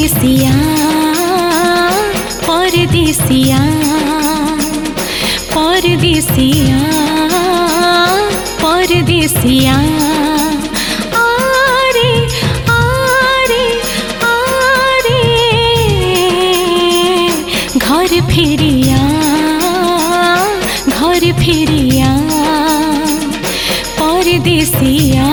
परदेसिया परदेसिया परदेसिया परदेसिया आरे आरे आरे घर फिरिया परदेसिया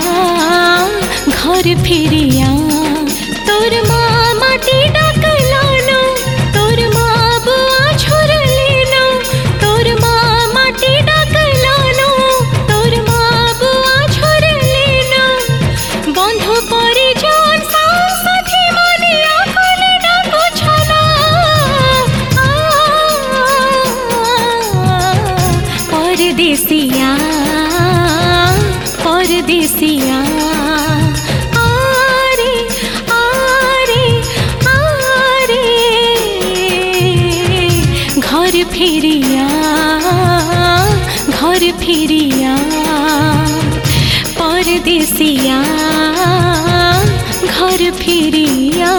घर फिरिया तोर माँ माटी डाकलानो तोर माँ बुआ छोड़लेनो तोर माँ माटी डाकलानो तोर माँ बुआ छोड़लेनो बंधु परिजन साथी मनिया कोले डाको छला परदेसिया परदेसिया आरे आरे आरे घर फिरिया परदेसिया घर फिरिया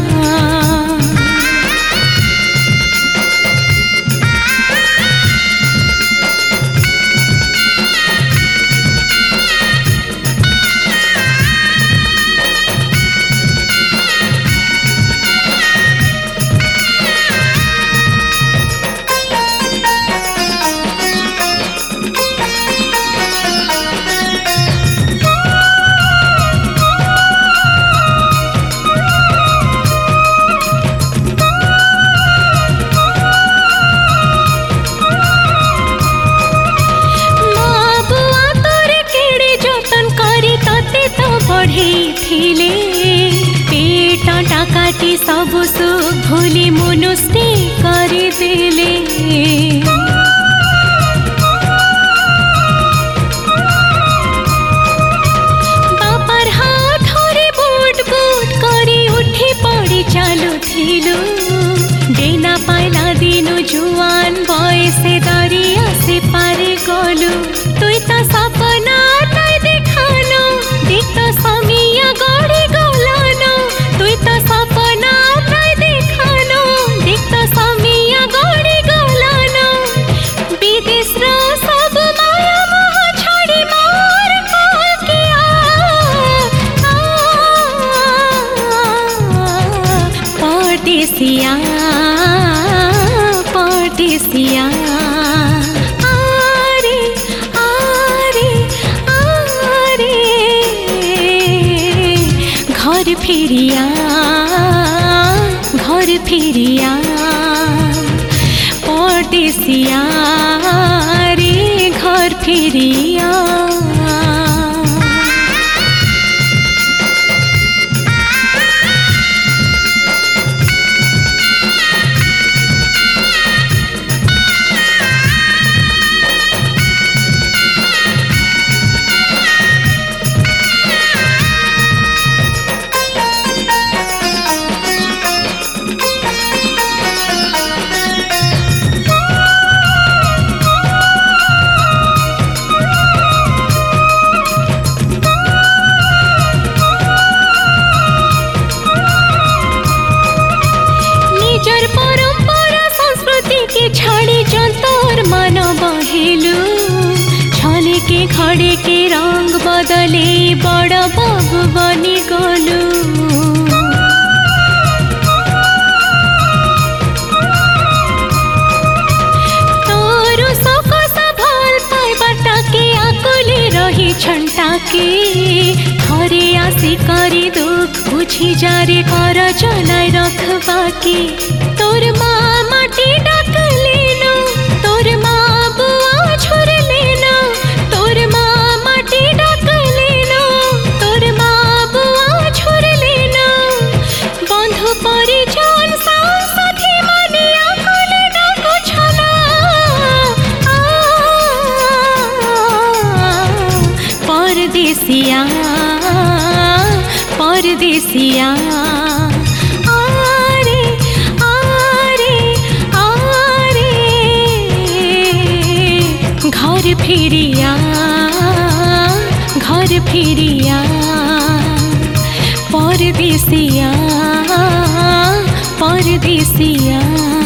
पेटा टाकाटी सब सुख भूली मनुष्य करदेले बापर हाथ धरे बुट बुट करी उठी पड़ी चालुथिलु डेना पाइला दिनु जुआन बयसे दरिया से पारे गलु तुई त सपना नै देखानो देख त समिया गडी गलानो तुई त सपना नै देखानो देख त समिया गडी गलानो विदेश र सब माया मोह छोडी मार कल्किया परदेसिया परदेसिया आरे आरे आरे घर फिरिया परदेसिया रे घर फिरिया परंपरा संस्कृति के छाड़ी जंतर मन बहेलु छले के खड़े के रंग बदले बड़ बाबू बनी गलु तोरो सको सभल पाइबाटा के आकुले रही छंटा के थरे आसी करी दुख बुझी जारे कर चलाई रखबा के तोर माँ माटी डाकलेनो तोर माँ बुआ छोड़लेनो तोर माँ माटी डाकलेनो तोर माँ बुआ छोड़लेनो बंधु परिजन साथी मनिया कोले डाको छला परदेसिया परदेसिया आरे आरे आरे घर फिरिया परदेसिया परदेसिया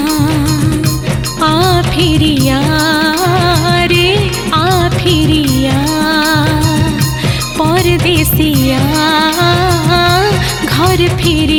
आ फिरिया रे आ फिरिया परदेसिया घर फिरिया।